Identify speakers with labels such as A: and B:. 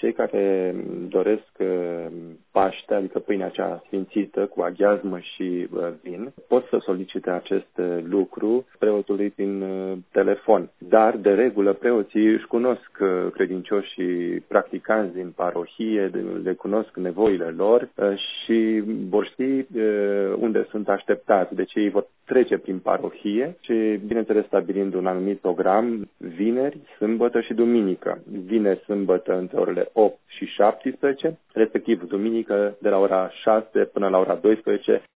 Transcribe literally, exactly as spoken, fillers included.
A: cei care doresc Paște, adică pâinea cea sfințită cu aghiazmă și vin, pot să solicite acest lucru preotului prin telefon. Dar, de regulă, preoții își cunosc credincioșii practicanți din parohie, le cunosc nevoile lor și vor ști unde sunt așteptați. Deci ei vor trece prin parohie și, bineînțeles, stabilind un anumit program, vineri, sâmbătă și duminică. Vineri, sâmbătă, între orele opt și șaptesprezece, respectiv duminică de la ora șase până la ora douăsprezece,